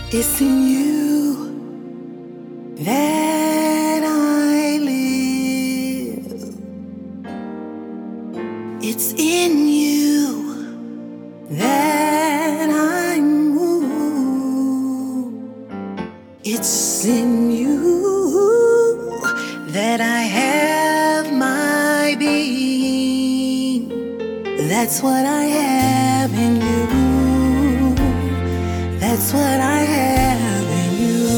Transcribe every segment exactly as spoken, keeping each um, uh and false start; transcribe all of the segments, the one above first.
It's in you that I live. It's in you that I move. It's in you that I have my being. That's what I have in you. That's what I have in you.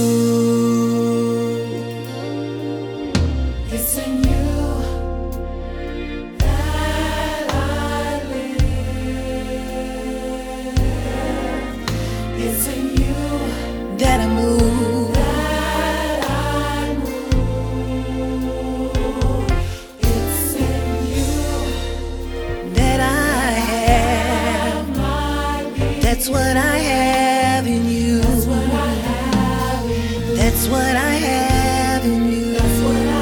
It's in you that I live. It's in you that I move. That I move. It's in you that I have my being. That's what I have in you. That's what I have in you. That's what I have in you. That's what I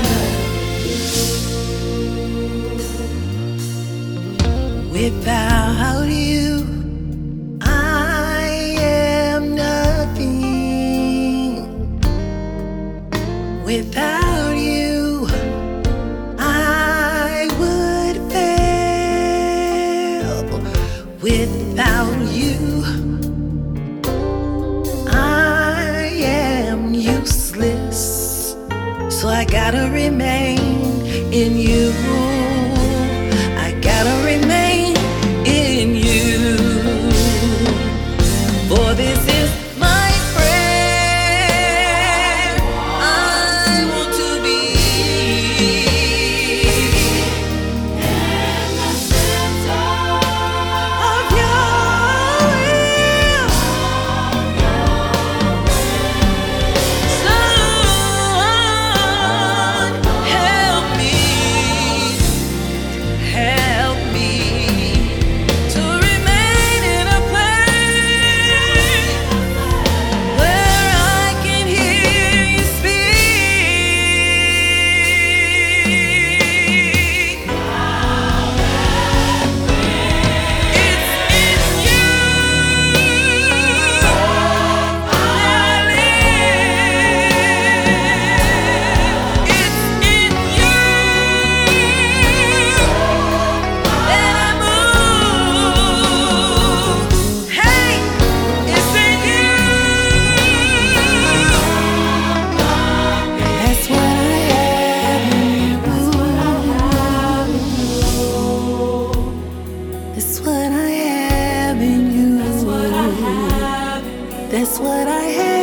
have. Without you, I am nothing. Without you, I would fail. Without you, so I gotta remain in you. I gotta remain in you. For this is my prayer. I want to be in the center of your will. So help me, help me to remain in a place where I can hear you speak. It's in you I live. It's in you that I move. Hey, it's in you. That's what I have in you. That's what I have in you. That's what I have.